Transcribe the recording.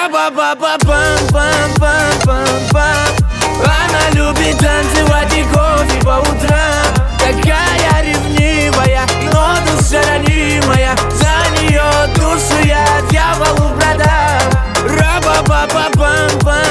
Ра-ба-ба-ба-пам-пам-пам-пам-пам. Она любит танцевать и кофе по утрам. Такая ревнивая, но душа ранимая. За нее душу я дьяволу продам. Ра-ба-ба-ба-пам-пам.